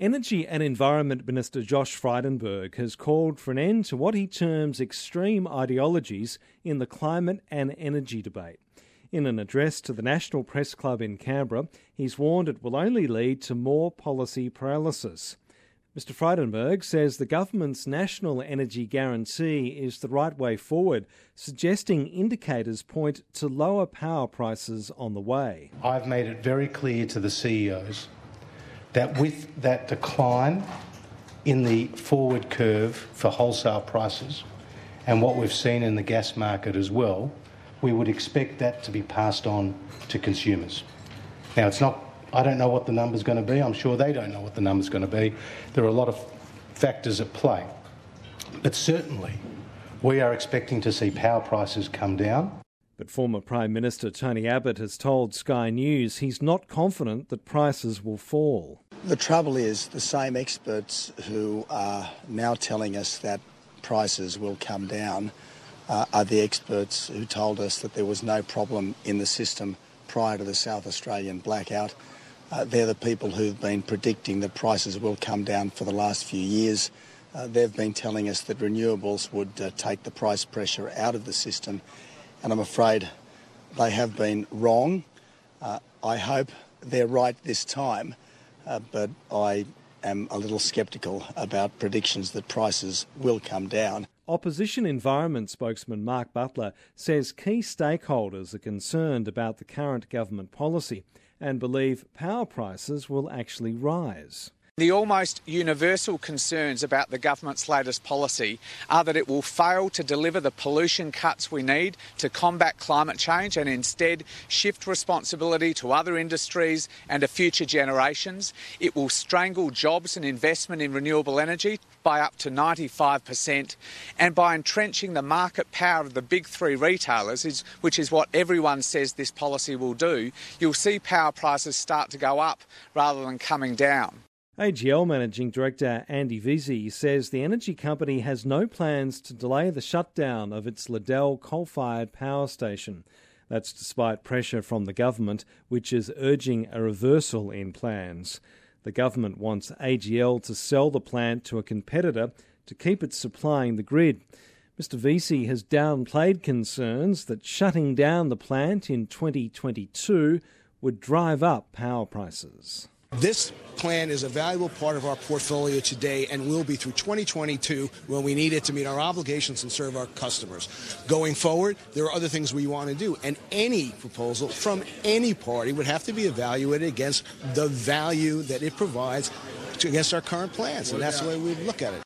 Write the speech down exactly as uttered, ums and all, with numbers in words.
Energy and Environment Minister Josh Frydenberg has called for an end to what he terms extreme ideologies in the climate and energy debate. In an address to the National Press Club in Canberra, he's warned it will only lead to more policy paralysis. Mr Frydenberg says the government's national energy guarantee is the right way forward, suggesting indicators point to lower power prices on the way. I've made it very clear to the C E Os that with that decline in the forward curve for wholesale prices and what we've seen in the gas market as well, we would expect that to be passed on to consumers. Now, it's not I don't know what the number's going to be. I'm sure they don't know what the number's going to be. There are a lot of factors at play. But certainly, we are expecting to see power prices come down. But former Prime Minister Tony Abbott has told Sky News he's not confident that prices will fall. The trouble is the same experts who are now telling us that prices will come down uh, are the experts who told us that there was no problem in the system prior to the South Australian blackout. Uh, they're the people who've been predicting that prices will come down for the last few years. Uh, they've been telling us that renewables would uh, take the price pressure out of the system, and I'm afraid they have been wrong. Uh, I hope they're right this time, uh, but I am a little sceptical about predictions that prices will come down. Opposition Environment spokesman Mark Butler says key stakeholders are concerned about the current government policy and believe power prices will actually rise. The almost universal concerns about the government's latest policy are that it will fail to deliver the pollution cuts we need to combat climate change and instead shift responsibility to other industries and to future generations. It will strangle jobs and investment in renewable energy by up to ninety-five percent, and by entrenching the market power of the big three retailers, which is what everyone says this policy will do, you'll see power prices start to go up rather than coming down. A G L Managing Director Andy Vesey says the energy company has no plans to delay the shutdown of its Liddell coal-fired power station. That's despite pressure from the government, which is urging a reversal in plans. The government wants A G L to sell the plant to a competitor to keep it supplying the grid. Mister Vesey has downplayed concerns that shutting down the plant in twenty twenty-two would drive up power prices. This plan is a valuable part of our portfolio today and will be through twenty twenty-two when we need it to meet our obligations and serve our customers. Going forward, there are other things we want to do, and any proposal from any party would have to be evaluated against the value that it provides against our current plans, and that's the way we look at it.